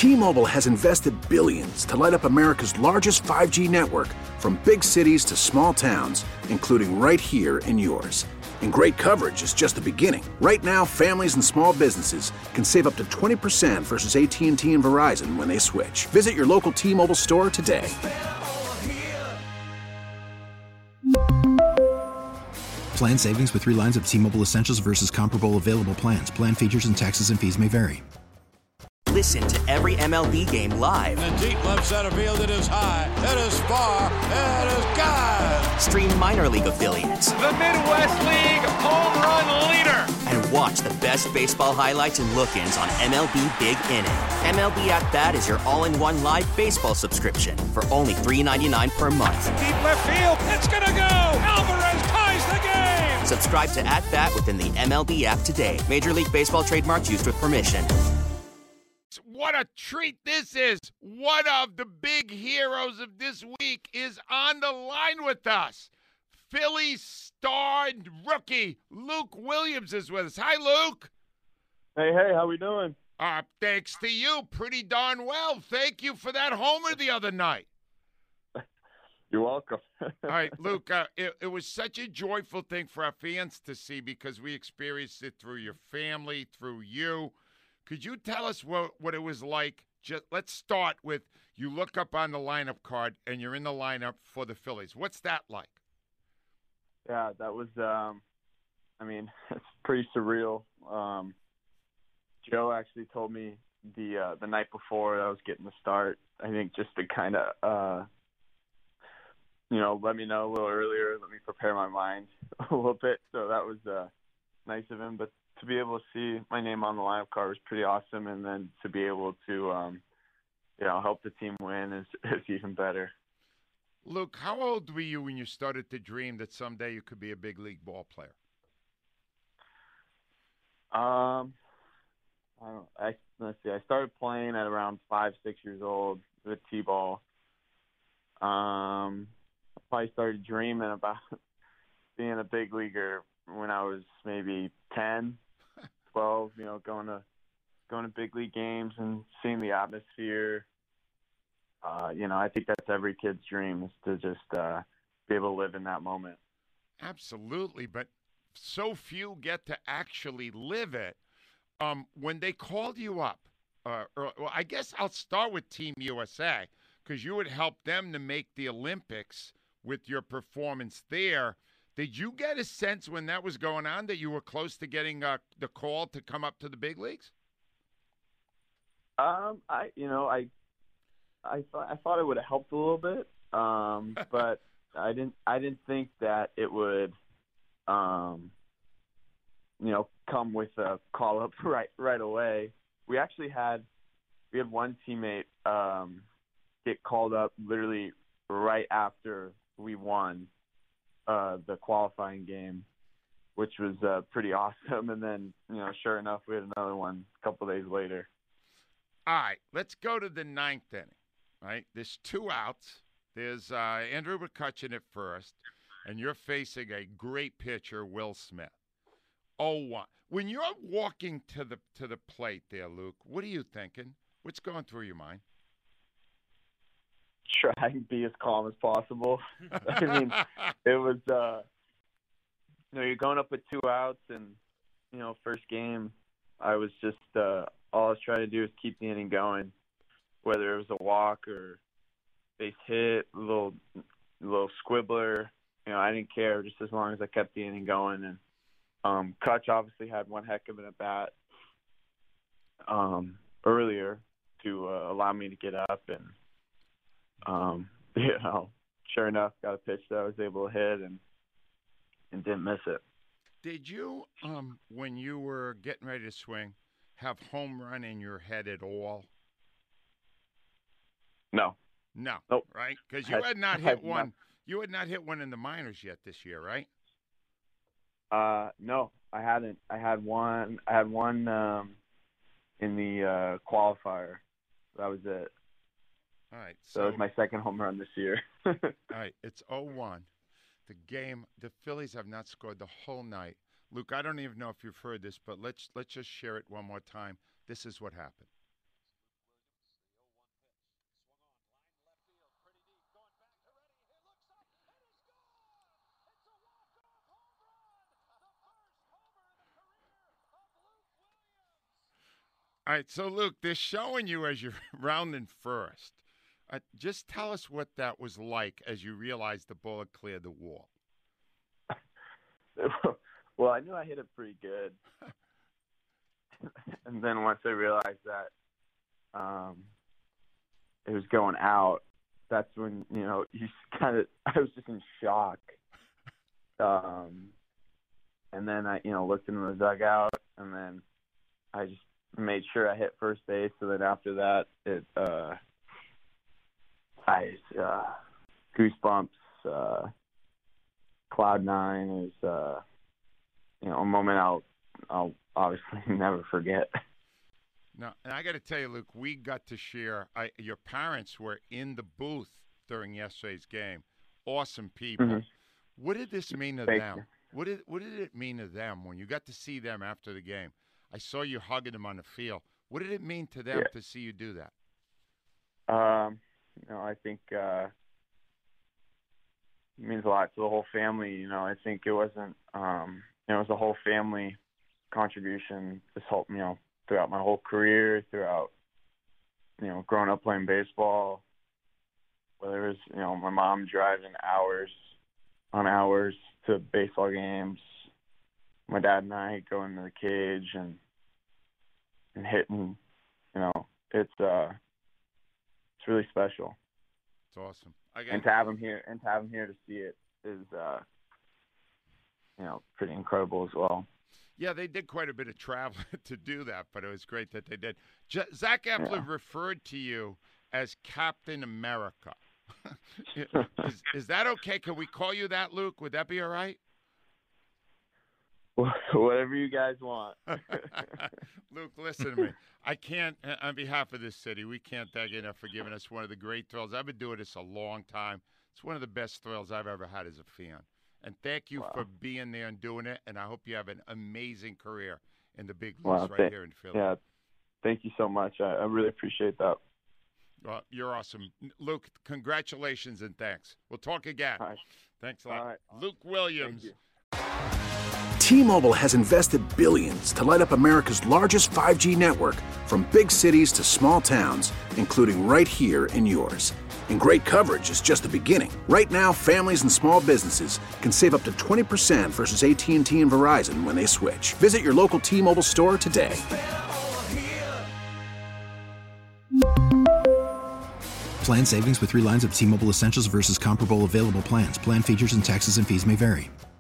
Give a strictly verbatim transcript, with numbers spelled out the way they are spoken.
T-Mobile has invested billions to light up America's largest five G network, from big cities to small towns, including right here in yours. And great coverage is just the beginning. Right now, families and small businesses can save up to twenty percent versus A T and T and Verizon when they switch. Visit your local T-Mobile store today. Plan savings with three lines of T-Mobile Essentials versus comparable available plans. Plan features and taxes and fees may vary. Listen to every M L B game live. In the deep left center field, it is high, it is far, it is gone. Stream minor league affiliates. The Midwest League home run leader. And watch the best baseball highlights and look-ins on M L B Big Inning. M L B At Bat is your all-in-one live baseball subscription for only three dollars and ninety-nine cents per month. Deep left field, it's gonna go. Alvarez ties the game. Subscribe to At Bat within the M L B app today. Major League Baseball trademarks used with permission. What a treat this is. One of the big heroes of this week is on the line with us. Phillies star and rookie Luke Williams is with us. Hi, Luke. Hey, hey, how we doing? Uh, thanks to you. Pretty darn well. Thank you for that homer the other night. You're welcome. All right, Luke, uh, it, it was such a joyful thing for our fans to see because we experienced it through your family, through you. Could you tell us what, what it was like? Just let's start with you look up on the lineup card and you're in the lineup for the Phillies. What's that like? Yeah, that was, um, I mean, it's pretty surreal. Um, Joe actually told me the uh, the night before I was getting the start, I think just to kind of, uh, you know, let me know a little earlier, let me prepare my mind a little bit. So that was uh, nice of him. But to be able to see my name on the lineup card was pretty awesome, and then to be able to, um, you know, help the team win is, is even better. Luke, how old were you when you started to dream that someday you could be a big league ball player? Um, I don't. I let's see. I started playing at around five, six years old with t-ball. Um, I probably started dreaming about being a big leaguer when I was maybe ten. twelve, you know, going to going to big league games and seeing the atmosphere. Uh, you know, I think that's every kid's dream, is to just uh, be able to live in that moment. Absolutely, but so few get to actually live it. Um, when they called you up, uh, or, well, I guess I'll start with Team U S A, because you would help them to make the Olympics with your performance there. Did you get a sense when that was going on that you were close to getting uh, the call to come up to the big leagues? Um, I, you know, I, I thought I thought it would have helped a little bit, um, but I didn't. I didn't think that it would, um, you know, come with a call up right right away. We actually had we had one teammate um, get called up literally right after we won Uh, the qualifying game, which was uh, pretty awesome. And then, you know, sure enough, we had another one a couple days later. All right, let's go to the ninth inning, right? There's two outs. There's uh, Andrew McCutchen at first, and you're facing a great pitcher, Will Smith. oh one. When you're walking to the to the plate there, Luke, what are you thinking? What's going through your mind? Try and be as calm as possible. I mean, it was, uh, you know, you're going up with two outs, and, you know, first game, I was just, uh, all I was trying to do was keep the inning going, whether it was a walk or base hit, a little, little squibbler. You know, I didn't care, just as long as I kept the inning going. And um, Kutch obviously had one heck of an at bat um, earlier to uh, allow me to get up, and Um, you know, sure enough, got a pitch that I was able to hit and and didn't miss it. Did you, um, when you were getting ready to swing, have home run in your head at all? No. No. Nope. Right? Because you I, had not I hit had one. Not. You had not hit one in the minors yet this year, right? Uh, no, I hadn't. I had one. I had one um, in the uh, qualifier. That was it. All right. So, so that was my second home run this year. All right. It's oh one. The game, the Phillies have not scored the whole night. Luke, I don't even know if you've heard this, but let's let's just share it one more time. This is what happened. All right, so Luke, they're showing you as you're rounding first. Uh, just tell us what that was like as you realized the ball had cleared the wall. Well, I knew I hit it pretty good. And then once I realized that um, it was going out, that's when, you know, you kind of, I was just in shock. Um, and then I, you know, looked into the dugout, and then I just made sure I hit first base. So then after that, it, uh, I, uh, goosebumps, uh, cloud nine is, uh, you know, a moment I'll, I'll obviously never forget. Now, and I got to tell you, Luke, we got to share. I, your parents were in the booth during yesterday's game. Awesome people. Mm-hmm. What did this mean to Thank them? you. What did What did it mean to them when you got to see them after the game? I saw you hugging them on the field. What did it mean to them Yeah. to see you do that? Um, you know, I think uh, it means a lot to the whole family. You know, I think it wasn't, um, you know, it was a whole family contribution. This whole, you know, throughout my whole career, throughout, you know, growing up playing baseball. Whether it was, you know, my mom driving hours on hours to baseball games, my dad and I going to the cage and and hitting, you know, it's uh, it's really special. It's awesome. I And to have him here, and to have him here to see it is, uh, you know, pretty incredible as well. Yeah, they did quite a bit of traveling to do that, but it was great that they did. J- Zach Epler Yeah. referred to you as Captain America. is, is that okay? Can we call you that, Luke? Would that be all right? Whatever you guys want. Luke, listen to me. I can't, on behalf of this city, we can't thank you enough for giving us one of the great thrills. I've been doing this a long time. It's one of the best thrills I've ever had as a fan. And thank you Wow. for being there and doing it. And I hope you have an amazing career in the big leagues Wow, right th- here in Philly. Yeah, thank you so much. I, I really appreciate that. Well, you're awesome. Luke, congratulations and thanks. We'll talk again. All right. Thanks a lot. All right. Luke Williams. Thank you. T-Mobile has invested billions to light up America's largest five G network, from big cities to small towns, including right here in yours. And great coverage is just the beginning. Right now, families and small businesses can save up to twenty percent versus A T and T and Verizon when they switch. Visit your local T-Mobile store today. Plan savings with three lines of T-Mobile Essentials versus comparable available plans. Plan features and taxes and fees may vary.